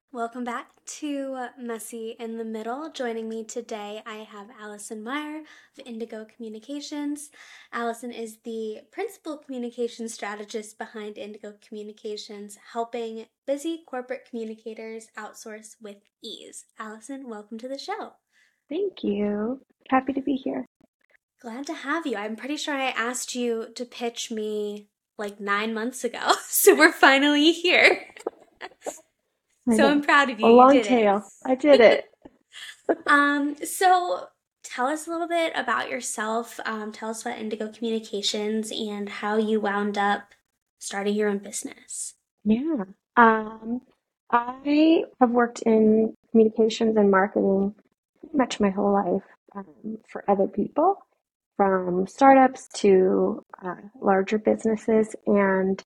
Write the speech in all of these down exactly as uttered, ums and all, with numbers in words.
Welcome back to Messy in the Middle. Joining me today, I have Allison Meyer of Indigo Communications. Allison is the principal communications strategist behind Indigo Communications, helping busy corporate communicators outsource with ease. Allison, welcome to the show. Thank you. Happy to be here. Glad to have you. I'm pretty sure I asked you to pitch me like nine months ago, so we're finally here. I So I'm know. proud of A you. You long did tail. I did it. it. Um, so tell us a little bit about yourself. Um, tell us about Indigo Communications and how you wound up starting your own business. Yeah. Um, I have worked in communications and marketing pretty much my whole life um, for other people, from startups to uh, larger businesses. And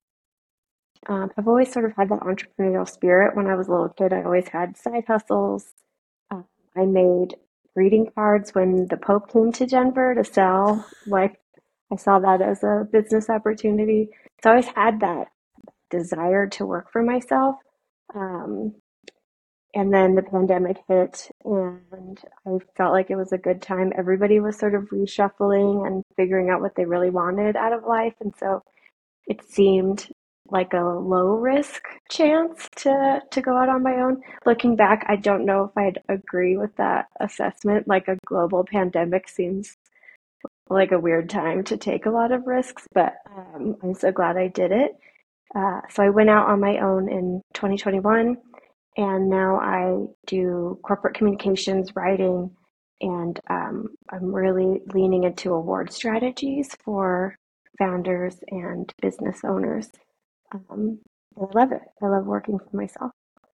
um, I've always sort of had that entrepreneurial spirit. When I was a little kid, I always had side hustles. Uh, I made greeting cards when the Pope came to Denver to sell. Like, I saw that as a business opportunity. So I always had that desire to work for myself. Um, and then the pandemic hit, and I felt like it was a good time. Everybody was sort of reshuffling and figuring out what they really wanted out of life. And so it seemed like a low risk chance to to go out on my own. Looking back, I don't know if I'd agree with that assessment. Like, a global pandemic seems like a weird time to take a lot of risks, but um, I'm so glad I did it. Uh, so I went out on my own in twenty twenty-one, and now I do corporate communications, writing, and um, I'm really leaning into award strategies for founders and business owners. Um, and I love it. I love working for myself.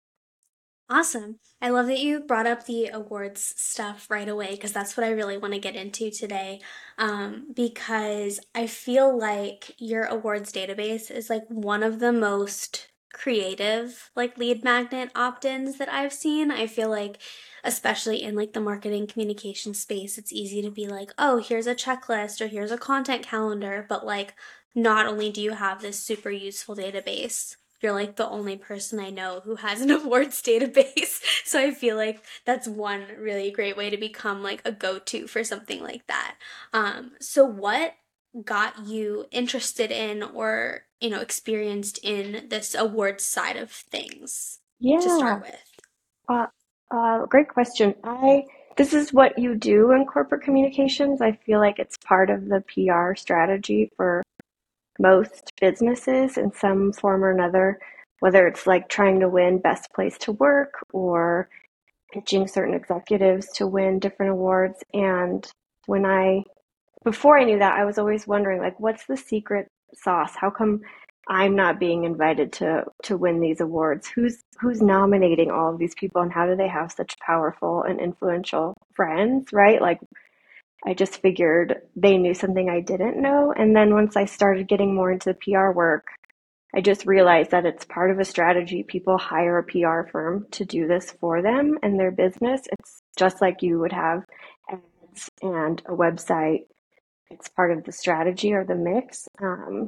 Awesome. I love that you brought up the awards stuff right away because that's what I really want to get into today. Um, because I feel like your awards database is like one of the most creative, like lead magnet opt-ins that I've seen. I feel like, especially in like the marketing communication space, it's easy to be like, oh, here's a checklist or here's a content calendar. But like, not only do you have this super useful database, you're like the only person I know who has an awards database. So I feel like that's one really great way to become like a go-to for something like that. Um, so what got you interested in or, you know, experienced in this awards side of things to start Yeah, with? uh, uh, great question. I This is what you do in corporate communications. I feel like it's part of the P R strategy for most businesses in some form or another, whether it's like trying to win best place to work or pitching certain executives to win different awards. And when I, before I knew that, I was always wondering, like, what's the secret sauce? How come I'm not being invited to to win these awards? Who's who's nominating all of these people, and how do they have such powerful and influential friends, right? Like, I just figured they knew something I didn't know. And then once I started getting more into the P R work, I just realized that it's part of a strategy. People hire a P R firm to do this for them and their business. It's just like you would have ads and a website. It's part of the strategy or the mix. Um,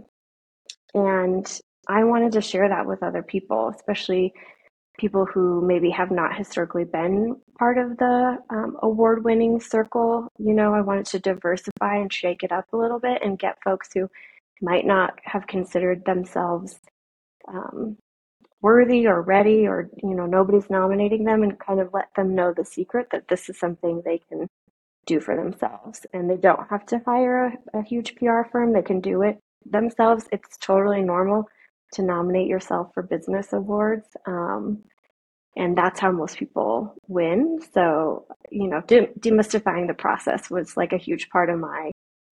and I wanted to share that with other people, especially people who maybe have not historically been part of the um, award winning circle. You know, I wanted to diversify and shake it up a little bit and get folks who might not have considered themselves um, worthy or ready, or, you know, nobody's nominating them, and kind of let them know the secret that this is something they can do for themselves. And they don't have to hire a, a huge P R firm, they can do it themselves. It's totally normal to nominate yourself for business awards. Um, and that's how most people win. So, you know, de- demystifying the process was like a huge part of my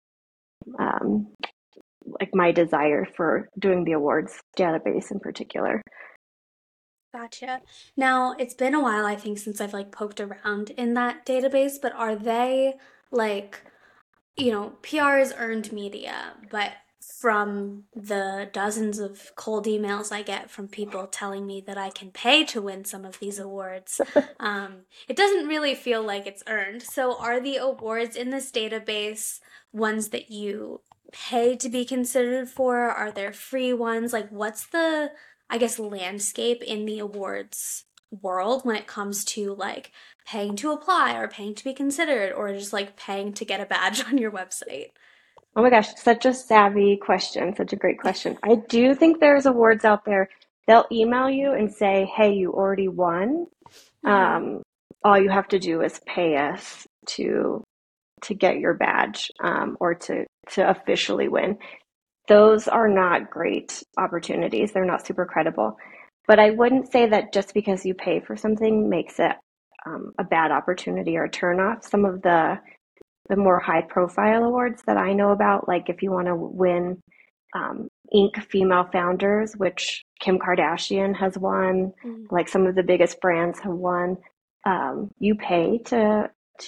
um, like my desire for doing the awards database in particular. Gotcha. Now, it's been a while, I think, since I've like poked around in that database, but are they like you know, P R is earned media, but from the dozens of cold emails I get from people telling me that I can pay to win some of these awards, um, it doesn't really feel like it's earned. So, are the awards in this database ones that you pay to be considered for? Are there free ones? Like, what's the, I guess, landscape in the awards world when it comes to like paying to apply or paying to be considered or just like paying to get a badge on your website? Oh my gosh, such a savvy question, such a great question. I do think there's awards out there. They'll email you and say, "Hey, you already won. Mm-hmm. Um, all you have to do is pay us to to get your badge um, or to to officially win." Those are not great opportunities. They're not super credible. But I wouldn't say that just because you pay for something makes it um, a bad opportunity or a turnoff. Some of the the more high profile awards that I know about, like if you want to win um, Inc Female Founders, which Kim Kardashian has won, like some of the biggest brands have won, um, you pay to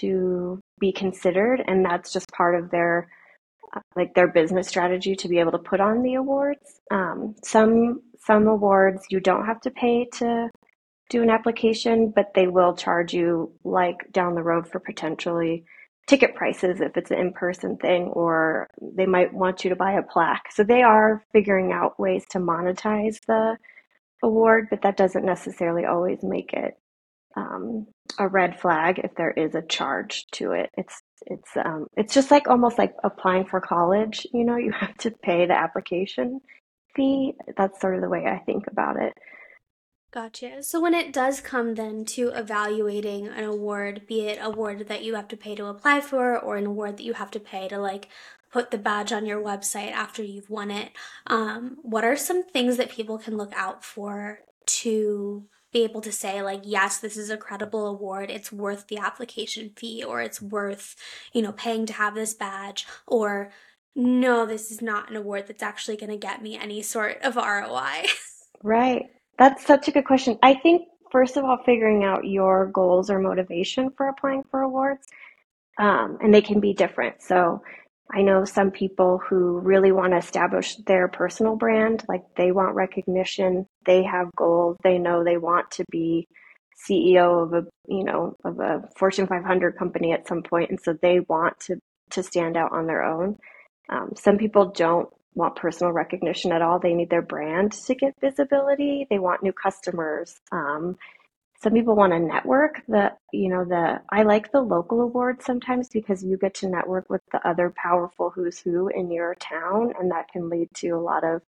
to be considered, and that's just part of their like their business strategy to be able to put on the awards. Um, some some awards you don't have to pay to do an application, but they will charge you like down the road for potentially ticket prices if it's an in-person thing, or they might want you to buy a plaque. So they are figuring out ways to monetize the award, but that doesn't necessarily always make it um, a red flag if there is a charge to it. It's it's um, it's just like almost like applying for college. You know, you have to pay the application fee. That's sort of the way I think about it. Gotcha. So when it does come then to evaluating an award, be it award that you have to pay to apply for or an award that you have to pay to like put the badge on your website after you've won it, um, what are some things that people can look out for to be able to say like, yes, this is a credible award, it's worth the application fee, or it's worth, you know, paying to have this badge, or no, this is not an award that's actually going to get me any sort of R O I? Right. That's such a good question. I think, first of all, figuring out your goals or motivation for applying for awards, um, and they can be different. So I know some people who really want to establish their personal brand, like they want recognition, they have goals, they know they want to be C E O of a, you know, of a Fortune five hundred company at some point, and so they want to to stand out on their own. Um, some people don't want personal recognition at all. They need their brand to get visibility. They want new customers. Um, some people want to network. The you know the I like the local awards sometimes because you get to network with the other powerful who's who in your town, and that can lead to a lot of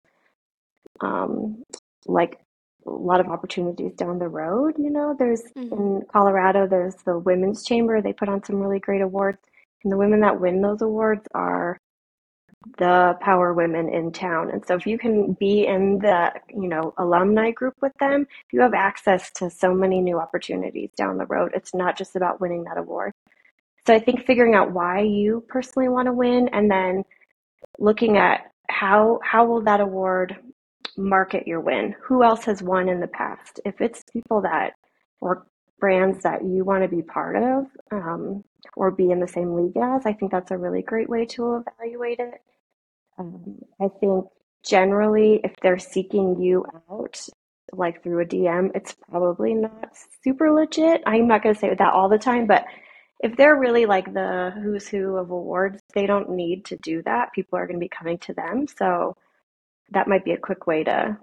um, like a lot of opportunities down the road. You know, there's Mhm. in Colorado, there's the Women's Chamber. They put on some really great awards, and the women that win those awards are the power women in town. And so if you can be in the, you know, alumni group with them, you have access to so many new opportunities down the road. It's not just about winning that award. So I think figuring out why you personally want to win and then looking at how how will that award market your win? Who else has won in the past? If it's people that or brands that you want to be part of um, or be in the same league as, I think that's a really great way to evaluate it. Um, I think generally, if they're seeking you out, like through a D M, it's probably not super legit. I'm not going to say that all the time, but if they're really like the who's who of awards, they don't need to do that. People are going to be coming to them. So that might be a quick way to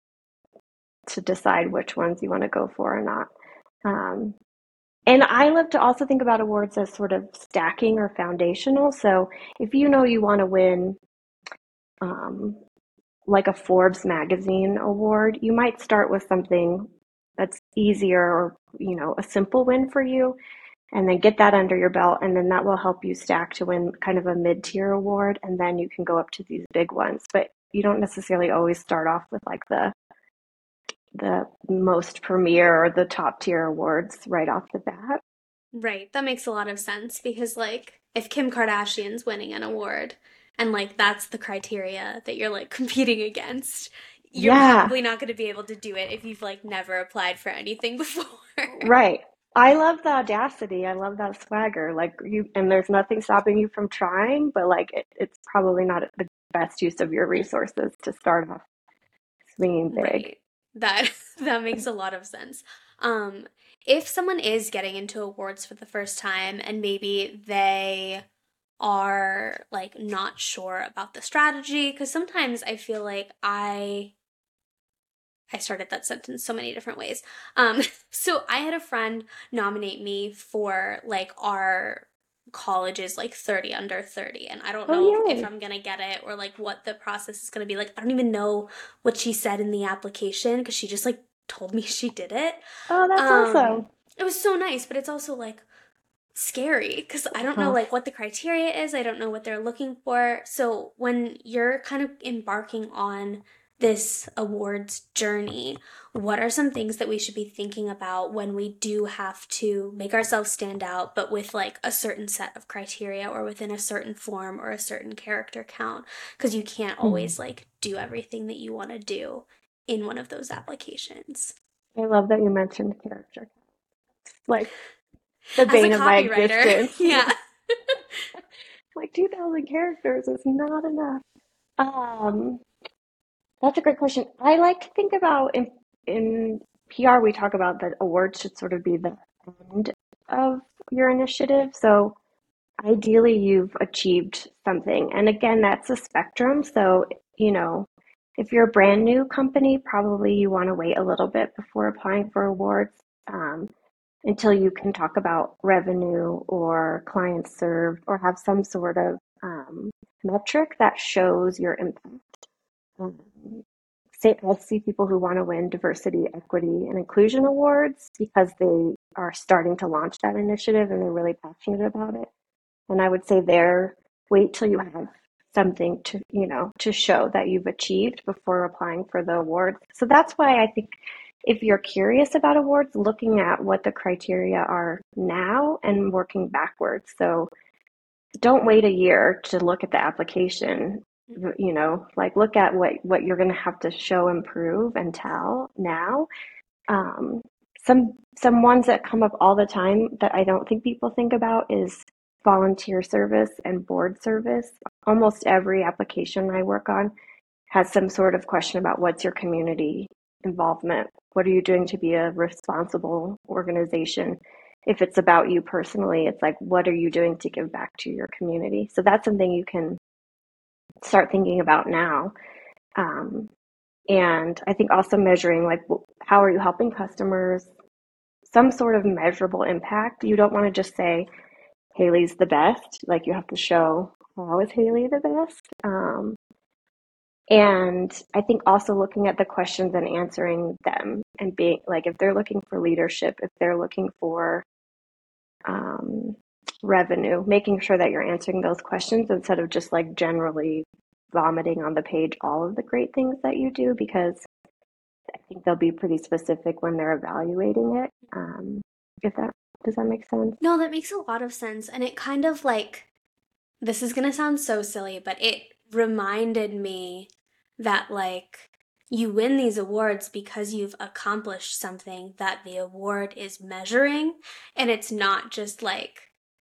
to decide which ones you want to go for or not. Um, and I love to also think about awards as sort of stacking or foundational. So if you know you want to win um, like a Forbes magazine award, you might start with something that's easier or, you know, a simple win for you, and then get that under your belt. And then that will help you stack to win kind of a mid tier award. And then you can go up to these big ones. But you don't necessarily always start off with like the the most premier or the top tier awards right off the bat. Right. That makes a lot of sense because, like, if Kim Kardashian's winning an award and, like, that's the criteria that you're, like, competing against, you're Yeah, probably not going to be able to do it if you've, like, never applied for anything before. right. I love the audacity. I love that swagger. Like you, and there's nothing stopping you from trying, but like it, it's probably not the best use of your resources to start off swinging big. Right. That that makes a lot of sense. Um, if someone is getting into awards for the first time and maybe they are like not sure about the strategy, because sometimes I feel like I I started that sentence so many different ways. Um, so I had a friend nominate me for like our college's like thirty under thirty, and I don't Oh, know if, if yay. I'm gonna get it or like what the process is gonna be like. I don't even know what she said in the application because she just like told me she did it. Oh, that's Um, awesome. it was so nice, but it's also like scary because I don't know Tough. like what the criteria is. I don't know what they're looking for. So when you're kind of embarking on this awards journey, what are some things that we should be thinking about when we do have to make ourselves stand out, but with like a certain set of criteria or within a certain form or a certain character count? Because you can't Hmm. always like do everything that you want to do in one of those applications. I love that you mentioned character. Like the As a bane of my copywriter, existence. yeah. Like two thousand characters is not enough. Um, that's a great question. I like to think about in in P R, we talk about that awards should sort of be the end of your initiative. So ideally, you've achieved something. And again, that's a spectrum. So, you know, if you're a brand new company, probably you want to wait a little bit before applying for awards, um, until you can talk about revenue or clients served or have some sort of um, metric that shows your impact. Um, say, I see people who want to win diversity, equity, and inclusion awards because they are starting to launch that initiative and they're really passionate about it. And I would say there, wait till you have something to, you know, to show that you've achieved before applying for the award. So that's why I think if you're curious about awards, looking at what the criteria are now and working backwards. So don't wait a year to look at the application. You know, like look at what what you're going to have to show, improve, and tell now. Um, some some ones that come up all the time that I don't think people think about is volunteer service and board service. Almost every application I work on has some sort of question about what's your community involvement? What are you doing to be a responsible organization? If it's about you personally, it's like, what are you doing to give back to your community? So that's something you can start thinking about now. Um, and I think also measuring, like, how are you helping customers? Some sort of measurable impact. You don't want to just say, Haley's the best. Like, you have to show, how is Haley the best? Um, and I think also looking at the questions and answering them and being like, if they're looking for leadership, if they're looking for um, revenue, making sure that you're answering those questions instead of just like generally vomiting on the page all of the great things that you do, because I think they'll be pretty specific when they're evaluating it. Um, if that does that make sense? No, that makes a lot of sense. And it kind of like, this is going to sound so silly, but it reminded me that like you win these awards because you've accomplished something that the award is measuring. And it's not just like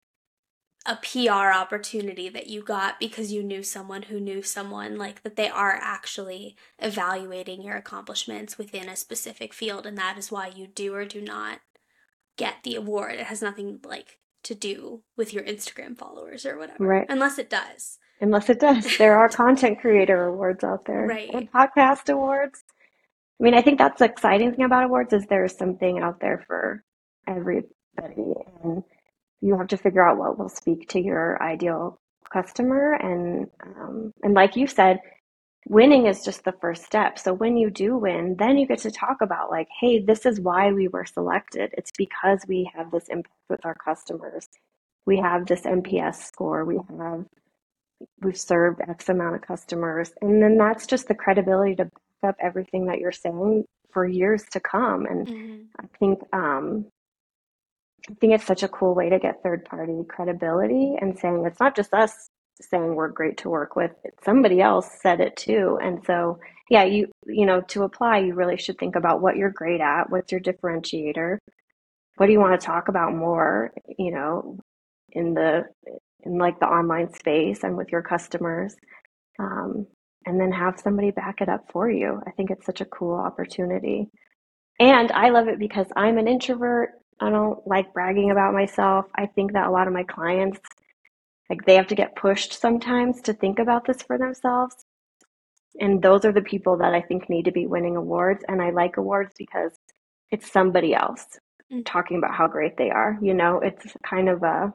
a P R opportunity that you got because you knew someone who knew someone, like that they are actually evaluating your accomplishments within a specific field. And that is why you do or do not get the award. It has nothing like to do with your Instagram followers or whatever, Right. unless it does. Unless it does. There are content creator awards out there Right. and podcast awards. I mean, I think that's the exciting thing about awards is there's something out there for everybody, and you have to figure out what will speak to your ideal customer. And um, and like you said, winning is just the first step. So when you do win, then you get to talk about like, hey, this is why we were selected. It's because we have this impact with our customers. We have this N P S score. We have we've served X amount of customers. And then that's just the credibility to back up everything that you're saying for years to come. And Mm-hmm. I think um, I think it's such a cool way to get third party credibility and saying it's not just us saying we're great to work with. It's somebody else said it too. And so yeah, you you know, to apply, you really should think about what you're great at, what's your differentiator, what do you want to talk about more, you know, in the in like the online space and with your customers, um, and then have somebody back it up for you. I think it's such a cool opportunity. And I love it because I'm an introvert. I don't like bragging about myself. I think that a lot of my clients, like they have to get pushed sometimes to think about this for themselves. And those are the people that I think need to be winning awards. And I like awards because it's somebody else Mm, talking about how great they are. You know, it's kind of a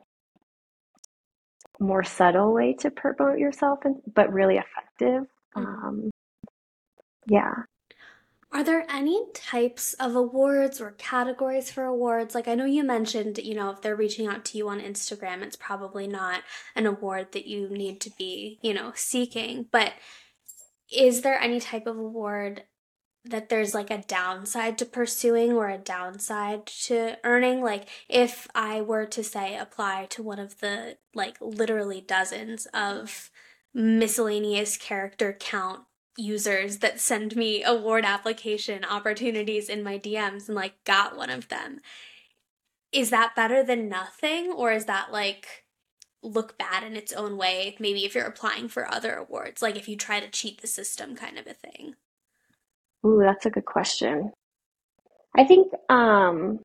more subtle way to promote yourself, and, but really effective. mhm. Um, yeah. Are there any types of awards or categories for awards? Like, I know you mentioned, you know, if they're reaching out to you on Instagram, it's probably not an award that you need to be, you know, seeking. But is there any type of award that there's like a downside to pursuing or a downside to earning? Like, if I were to say apply to one of the like literally dozens of miscellaneous character count users that send me award application opportunities in my D Ms and like got one of them, is that better than nothing, or is that like look bad in its own way? Maybe if you're applying for other awards, like if you try to cheat the system kind of a thing. Ooh, that's a good question. I think, um,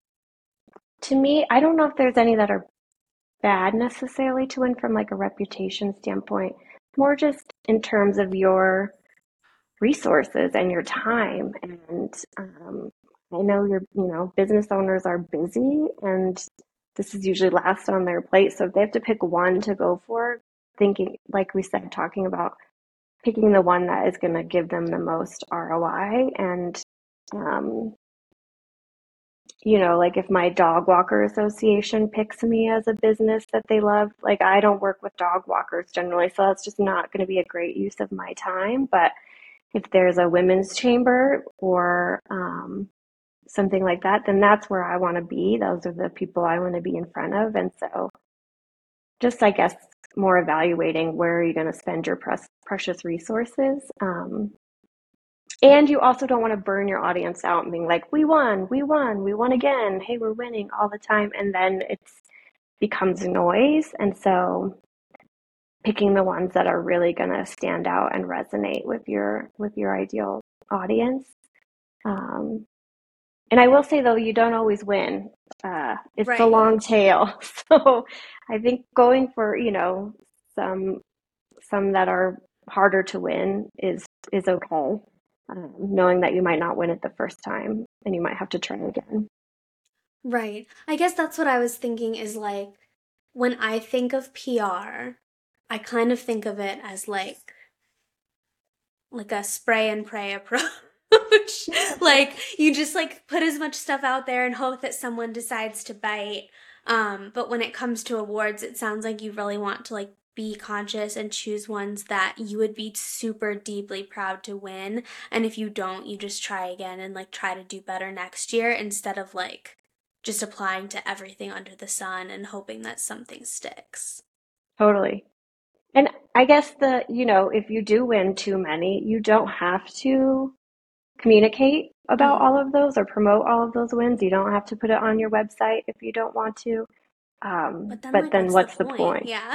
to me, I don't know if there's any that are bad necessarily to win from like a reputation standpoint, more just in terms of your resources and your time. And um, I know your, you know, business owners are busy and this is usually last on their plate. So if they have to pick one to go for, thinking, like we said, talking about picking the one that is going to give them the most R O I and um, you know, like if my dog walker association picks me as a business that they love, like I don't work with dog walkers generally, so that's just not going to be a great use of my time. But if there's a women's chamber or um, something like that, then that's where I want to be. Those are the people I want to be in front of. And so just, I guess, more evaluating where are you going to spend your pres- precious resources. Um, and you also don't want to burn your audience out and being like, we won, we won, we won again. Hey, we're winning all the time. And then it becomes noise. And so picking the ones that are really going to stand out and resonate with your with your ideal audience. Um, and I will say though, you don't always win. Uh, it's a Right. long tail. So I think going for, you know, some some that are harder to win is is okay. Um, knowing that you might not win it the first time and you might have to try again. Right. I guess that's what I was thinking is like when I think of P R, I kind of think of it as like like a spray and pray approach. Like you just like put as much stuff out there and hope that someone decides to bite. Um, but when it comes to awards, it sounds like you really want to like be conscious and choose ones that you would be super deeply proud to win. And if you don't, you just try again and like try to do better next year instead of like just applying to everything under the sun and hoping that something sticks. Totally. And I guess the, you know, if you do win too many, you don't have to communicate about Hmm. all of those or promote all of those wins. You don't have to put it on your website if you don't want to. Um, But then but like then what's the what's the point? point? Yeah.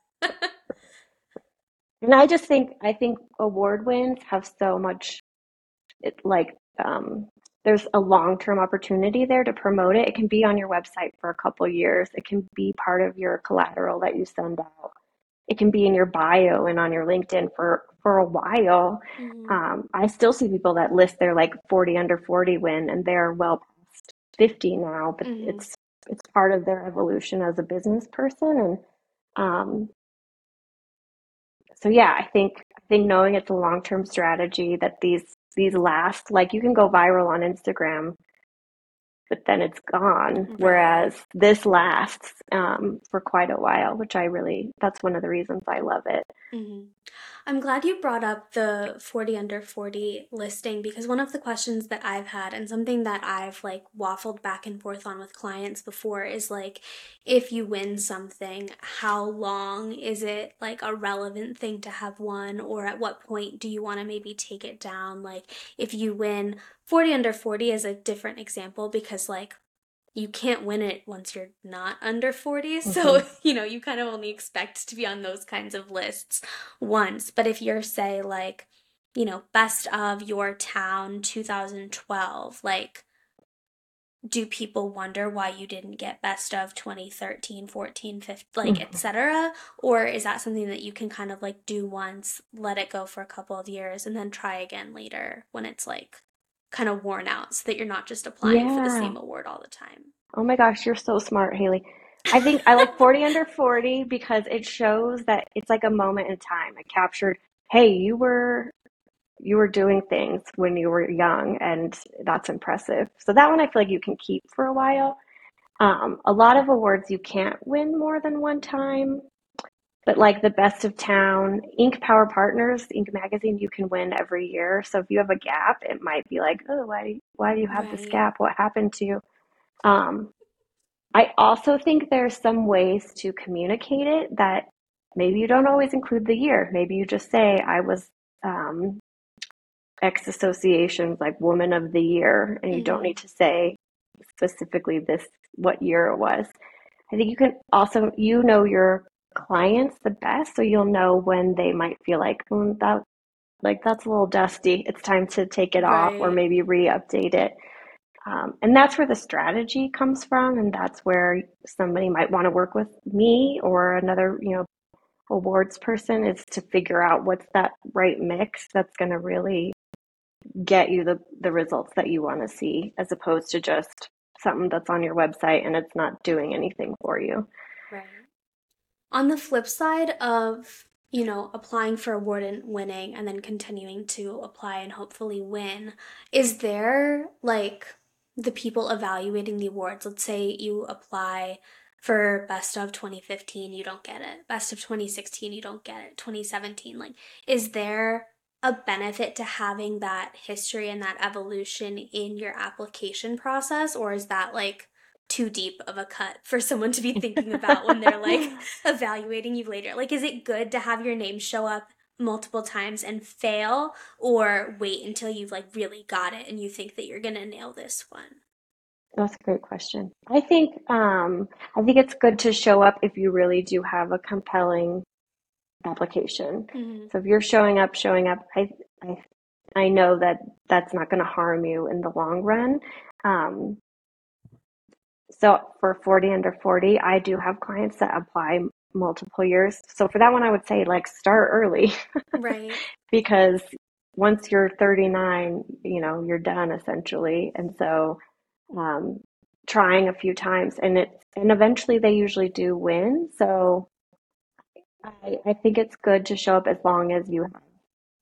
And I just think I think award wins have so much it, like um, there's a long-term opportunity there to promote it. It can be on your website for a couple years. It can be part of your collateral that you send out. It can be in your bio and on your LinkedIn for for a while. Hmm. Um, I still see people that list their like forty under forty win and they're well past fifty now, but Hmm. it's it's part of their evolution as a business person. And um, so yeah, I think I think knowing it's a long term strategy that these these last, like you can go viral on Instagram but then it's gone. Right. Whereas this lasts um, for quite a while, which I really, that's one of the reasons I love it. Hmm. I'm glad you brought up the forty under forty listing because one of the questions that I've had and something that I've like waffled back and forth on with clients before is like, if you win something, how long is it like a relevant thing to have won, or at what point do you want to maybe take it down? Like, if you win forty under forty is a different example because like you can't win it once you're not under forty. Mm-hmm. So, you know, you kind of only expect to be on those kinds of lists once. But if you're, say, like, you know, best of your town two thousand twelve, like, do people wonder why you didn't get best of twenty thirteen, fourteen, fifteen, like Mhm. et cetera? Or is that something that you can kind of like do once, let it go for a couple of years, and then try again later when it's like kind of worn out so that you're not just applying for the Yeah. same award all the time? Oh my gosh, you're so smart, Haley. I think I like forty under forty because it shows that it's like a moment in time. It captured, hey, you were you were doing things when you were young, and that's impressive. So that one I feel like you can keep for a while. Um, a lot of awards you can't win more than one time, but like the best of town, Ink Power Partners, Ink Magazine, you can win every year. So if you have a gap, it might be like, oh, why do you, why do you have this Right. gap? What happened to you? Um, I also think there's some ways to communicate it that maybe you don't always include the year. Maybe you just say, I was um, X associations like Woman of the Year, and you don't Mm-hmm. need to say specifically this what year it was. I think you can also you know your clients the best, so you'll know when they might feel like mm, that like that's a little dusty. It's time to take it off or Right. maybe re-update it. Um, and that's where the strategy comes from, and that's where somebody might want to work with me or another, you know, awards person is to figure out what's that right mix that's going to really get you the, the results that you want to see, as opposed to just something that's on your website and it's not doing anything for you. Right. On the flip side of, you know, applying for award and winning and then continuing to apply and hopefully win, is there like the people evaluating the awards? Let's say you apply for best of twenty fifteen, you don't get it. Best of twenty sixteen, you don't get it. twenty seventeen, like, is there a benefit to having that history and that evolution in your application process, or is that like too deep of a cut for someone to be thinking about when they're like evaluating you later? Like, is it good to have your name show up multiple times and fail, or wait until you've like really got it and you think that you're gonna nail this one? That's a great question. I think um, I think it's good to show up if you really do have a compelling application. Mm-hmm. So if you're showing up, showing up, I I I know that that's not going to harm you in the long run. Um, so for forty under forty, I do have clients that apply multiple years. So for that one, I would say like start early Right. because once you're thirty-nine, you know, you're done essentially. And so um, trying a few times and it and eventually they usually do win. So I, I think it's good to show up as long as you have,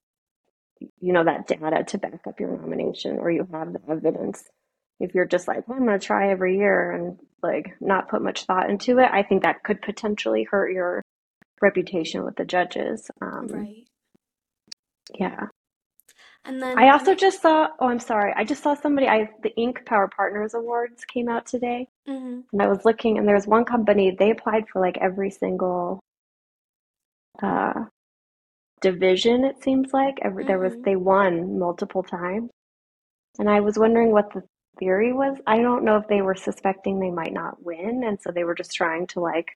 you know, that data to back up your nomination or you have the evidence. If you're just like, well, I'm going to try every year and like not put much thought into it, I think that could potentially hurt your reputation with the judges. Um, Right. yeah. And I then when also it, just saw, oh, I'm sorry. I just saw somebody, I the Ink Power Partners Awards came out today. mm-hmm. And I was looking, and there's one company, they applied for like every single uh, division, it seems like. Every, there was, Mm-hmm. they won multiple times. And I was wondering what the theory was. I don't know if they were suspecting they might not win. And so they were just trying to like,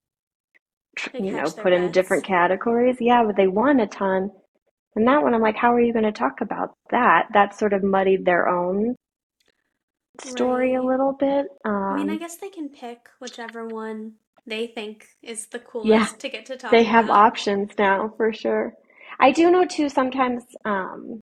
tr- Like you know, hedge their put in different bets. categories. Yeah, but they won a ton. And that one, I'm like, how are you going to talk about that? That sort of muddied their own story a Right. little bit. I mean, I Um, guess they can pick whichever one they think is the yeah, coolest to get to they talk have about. options now for sure. I do know too, sometimes, um,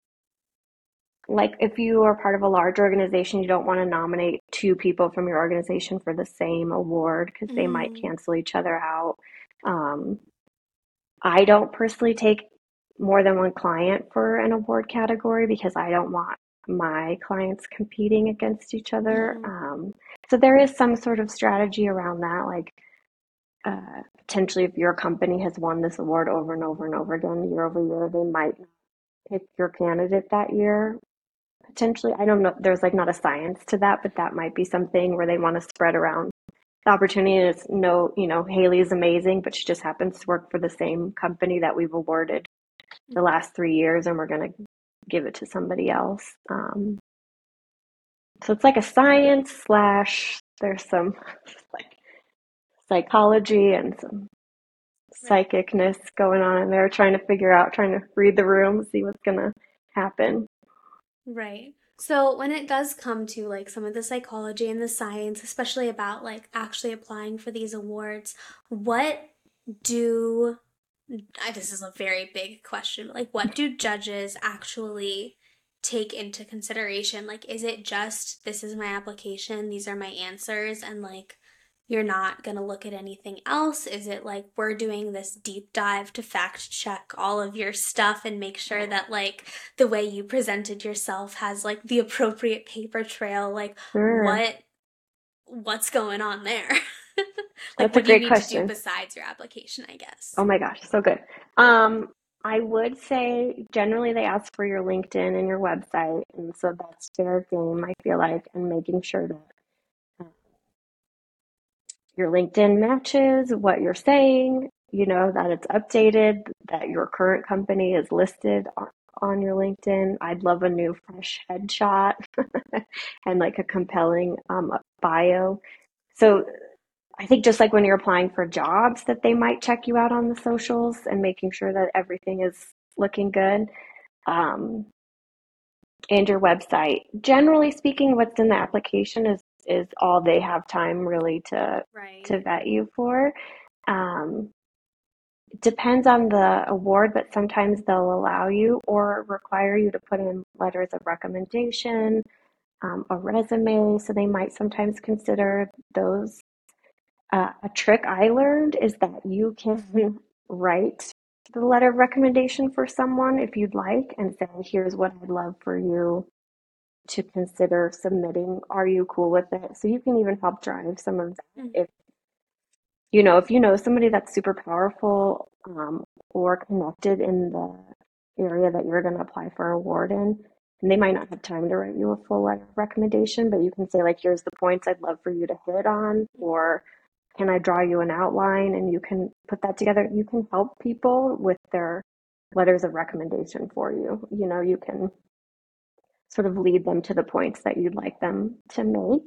like if you are part of a large organization, you don't want to nominate two people from your organization for the same award because they might Mm, cancel each other out. Um, I don't personally take more than one client for an award category because I don't want my clients competing against each other. mm-hmm. Um, so there is some sort of strategy around that, like uh, potentially if your company has won this award over and over and over again, year over year, they might pick your candidate that year. Potentially, I don't know. There's like not a science to that, but that might be something where they want to spread around. The opportunity is no, you know, Haley is amazing, but she just happens to work for the same company that we've awarded the last three years, and we're going to give it to somebody else. Um, so it's like a science slash. There's some like psychology and some Right. psychicness going on in there, trying to figure out, trying to read the room, see what's going to happen. Right. So when it does come to like some of the psychology and the science, especially about like actually applying for these awards, what do I, this is a very big question, but like what do judges actually take into consideration? Like, is it just this is my application, these are my answers, and like you're not gonna look at anything else? Is it like we're doing this deep dive to fact check all of your stuff and make sure that like the way you presented yourself has like the appropriate paper trail? Like, Sure. what what's going on there? Like, That's a what do you great need to do question. besides your application, I guess? Oh my gosh, so good. Um, I would say generally they ask for your LinkedIn and your website, and so that's fair game, I feel like, and making sure that uh, your LinkedIn matches what you're saying, you know, that it's updated, that your current company is listed on, on your LinkedIn. I'd love a new fresh headshot and like a compelling um, bio. So I think just like when you're applying for jobs, that they might check you out on the socials and making sure that everything is looking good. Um, and your website. Generally speaking, what's in the application is is all they have time really to Right. to vet you for. Um, it depends on the award, but sometimes they'll allow you or require you to put in letters of recommendation, um, a resume. So they might sometimes consider those. Uh, a trick I learned is that you can write the letter of recommendation for someone if you'd like and say, here's what I'd love for you to consider submitting. Are you cool with it? So you can even help drive some of that. Mm. If you know, if you know somebody that's super powerful um, or connected in the area that you're going to apply for an award in, and they might not have time to write you a full letter of recommendation, but you can say like, here's the points I'd love for you to hit on, or can I draw you an outline and you can put that together? You can help people with their letters of recommendation for you. You know, you can sort of lead them to the points that you'd like them to make.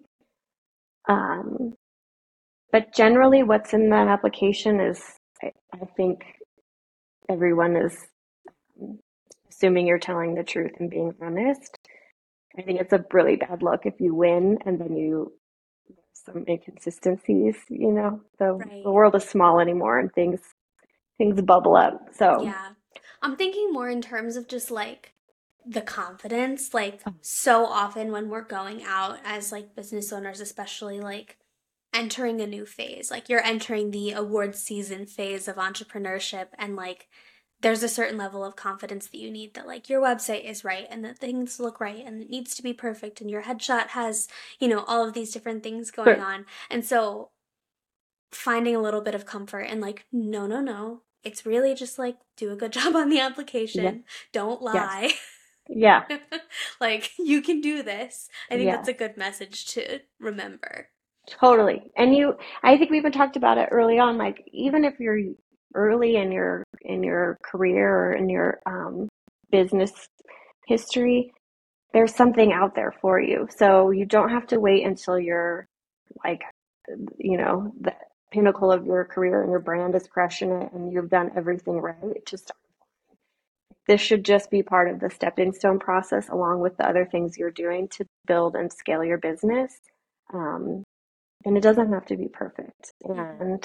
Um, but generally, what's in that application is, I, I think everyone is assuming you're telling the truth and being honest. I think it's a really bad look if you win and then you some inconsistencies. You know, the the Right. world is small anymore and things things bubble up. So Yeah. I'm thinking more in terms of just like the confidence. Like, so often when we're going out as like business owners, especially like entering a new phase, like you're entering the award season phase of entrepreneurship, and like there's a certain level of confidence that you need that like your website is right and that things look right and it needs to be perfect and your headshot has, you know, all of these different things going sure, on. And so finding a little bit of comfort and like, no, no, no. It's really just like do a good job on the yeah, application. Don't yes, lie. yeah, Like, you can do this. I think that's yes. a good message to remember. Totally. And you, I think we even talked about it early on, like even if you're early in your in your career or in your um, business history, there's something out there for you. So you don't have to wait until you're like, you know, the pinnacle of your career and your brand is crushing it and you've done everything right to start. This should just be part of the stepping stone process along with the other things you're doing to build and scale your business. Um, and it doesn't have to be perfect. Hmm. And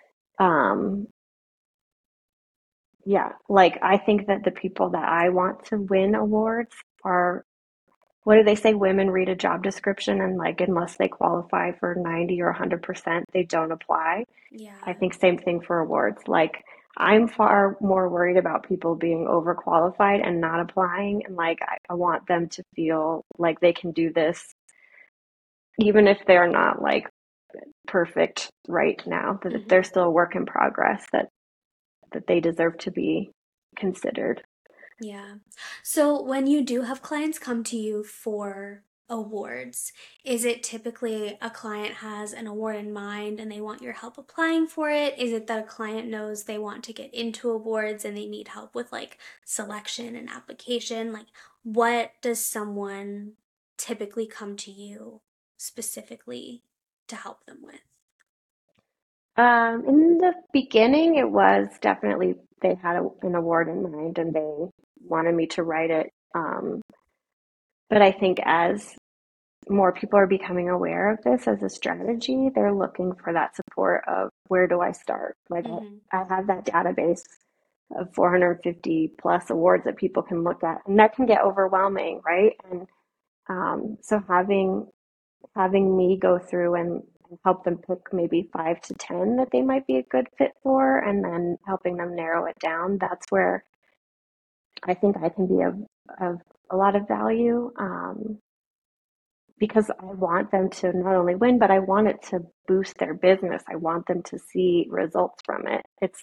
um, yeah, like I think that the people that I want to win awards are, what do they say? Women read a job description and like unless they qualify for ninety or one hundred percent, they don't apply. I Yeah. think same thing for awards. Like I'm far more worried about people being overqualified and not applying. And like I, I want them to feel like they can do this, even if they're not like perfect right now, that they're Hmm. still a work in progress, that that they deserve to be considered. Yeah. So when you do have clients come to you for awards, is it typically a client has an award in mind and they want your help applying for it? Is it that a client knows they want to get into awards and they need help with like selection and application? Like, what does someone typically come to you specifically to help them with? Um, in the beginning, it was definitely they had a, an award in mind and they wanted me to write it. Um, But I think as more people are becoming aware of this as a strategy, they're looking for that support of where do I start? Like Hmm. I, I have that database of four hundred fifty plus awards that people can look at, and that can get overwhelming, right? And um, so having having me go through and help them pick maybe five to ten that they might be a good fit for, and then helping them narrow it down, that's where I think I can be of, of a lot of value. Um, because I want them to not only win, but I want it to boost their business. I want them to see results from it. It's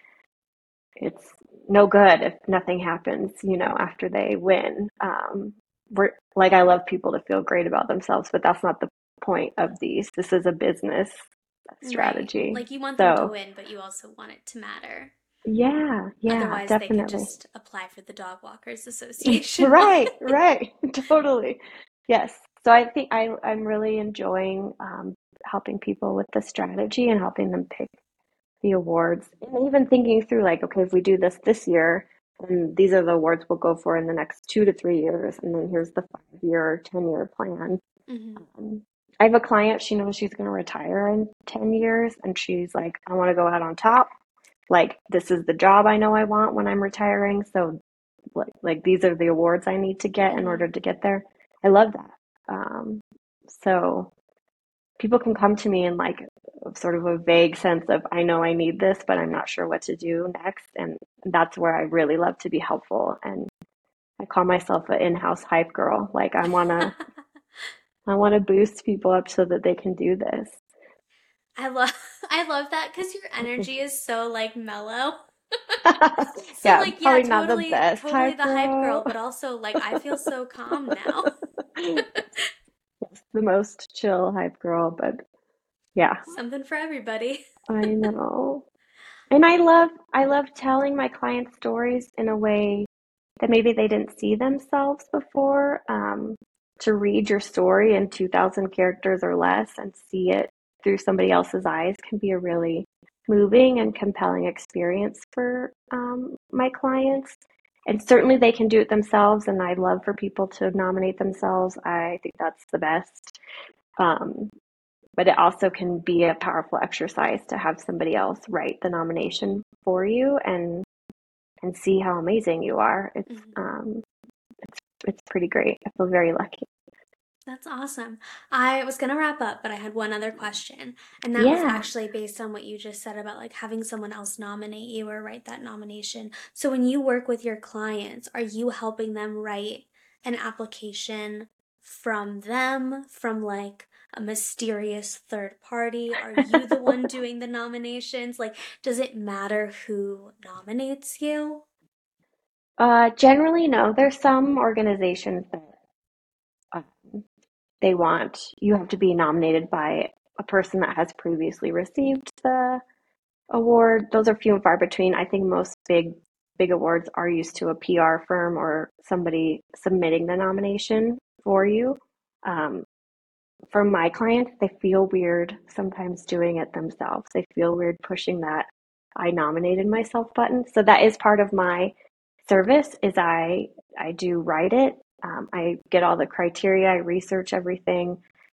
it's no good if nothing happens, you know, after they win. Um, we're like I love people to feel great about themselves, but that's not the point of these. This is a business Right. strategy. Like you want them to So win, but you also want it to matter. yeah, yeah, Otherwise, they could definitely. just apply for the Dog Walkers Association. Right, right, totally. Yes. So I think I, I'm really enjoying um, helping people with the strategy and helping them pick the awards and even thinking through like, okay, if we do this this year, and these are the awards we'll go for in the next two to three years, and then here's the five year, ten year plan. Hmm. Um, I have a client, she knows she's going to retire in ten years, and she's like, I want to go out on top. Like, this is the job I know I want when I'm retiring. So like, like these are the awards I need to get in Hmm. order to get there. I love that. Um, so people can come to me in like sort of a vague sense of I know I need this, but I'm not sure what to do next, and that's where I really love to be helpful. And I call myself an in-house hype girl. Like I wanna I wanna boost people up so that they can do this. I love I love that because your energy is so like mellow. So Yeah, like yeah, probably not the totally best totally hype the hype girl, girl. but also like I feel so calm now. The most chill hype girl, but yeah, Something for everybody. I know. And I love I love telling my clients stories in a way that maybe they didn't see themselves before. Um, to read your story in two thousand characters or less and see it through somebody else's eyes can be a really moving and compelling experience for um, my clients. And certainly they can do it themselves, and I'd love for people to nominate themselves. I think that's the best. Um, but it also can be a powerful exercise to have somebody else write the nomination for you and and see how amazing you are. It's Mhm. um it's pretty great. I feel very lucky. That's awesome. I was gonna wrap up, but I had one other question, and that was Yeah. actually based on what you just said about like having someone else nominate you or write that nomination. So when you work with your clients, are you helping them write an application from them, from like a mysterious third party? Are you the one doing the nominations? Like, does it matter who nominates you? Uh, generally, no. There's some organizations that um, they want you have to be nominated by a person that has previously received the award. Those are few and far between. I think most big big awards are used to a P R firm or somebody submitting the nomination for you. Um, for my clients, they feel weird sometimes doing it themselves. They feel weird pushing that I nominated myself button. So that is part of my service is I I do write it. Um, I get all the criteria. I research everything.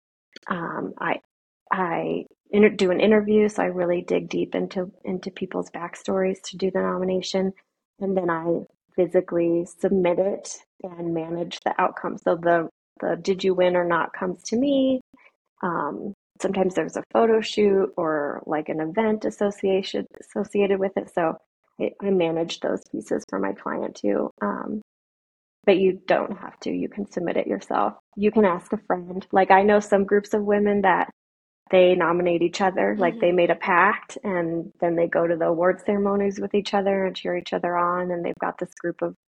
Um, I I inter- do an interview, so I really dig deep into into people's backstories to do the nomination, and then I physically submit it and manage the outcome. So the the did you win or not comes to me. Um, sometimes there's a photo shoot or like an event association associated with it. So I, I manage those pieces for my client too. Um, but you don't have to. You can submit it yourself. You can ask a friend. Like I know some groups of women that they nominate each other, like they Mm-hmm. made a pact and then they go to the award ceremonies with each other and cheer each other on. And they've got this group of,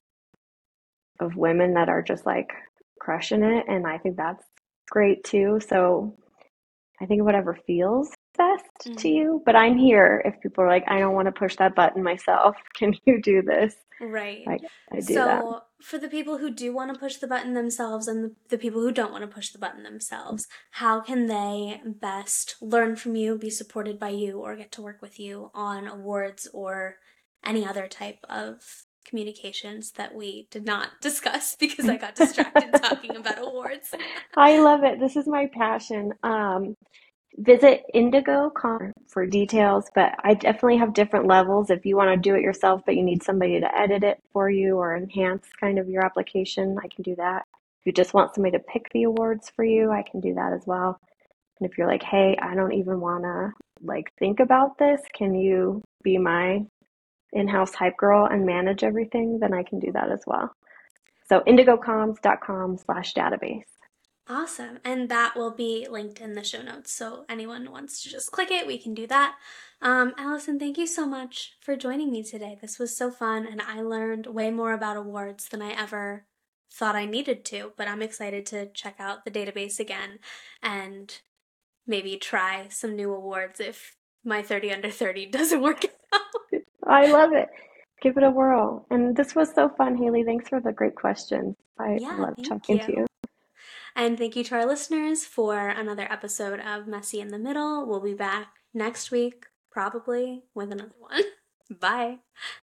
of women that are just like crushing it. And I think that's great too. So I think whatever feels best to Mm-hmm. you, but I'm here if people are like, I don't want to push that button myself. Can you do this? Right. Like, I do that. So, for the people who do want to push the button themselves and the, the people who don't want to push the button themselves, how can they best learn from you, be supported by you, or get to work with you on awards or any other type of communications that we did not discuss because I got distracted talking about awards. I love it. This is my passion. Um, visit Indigo dot com for details, but I definitely have different levels. If you want to do it yourself, but you need somebody to edit it for you or enhance kind of your application, I can do that. If you just want somebody to pick the awards for you, I can do that as well. And if you're like, hey, I don't even want to like think about this, can you be my in-house hype girl and manage everything? Then I can do that as well. So indigocoms dot com slash database. Awesome. And that will be linked in the show notes. So anyone wants to just click it, we can do that. Um, Allison, thank you so much for joining me today. This was so fun, and I learned way more about awards than I ever thought I needed to. But I'm excited to check out the database again and maybe try some new awards if my thirty under thirty doesn't work out. I love it. Give it a whirl. And this was so fun, Haley. Thanks for the great questions. I Yeah, love thank talking to you. you. And thank you to our listeners for another episode of Messy in the Middle. We'll be back next week, probably with another one. Bye.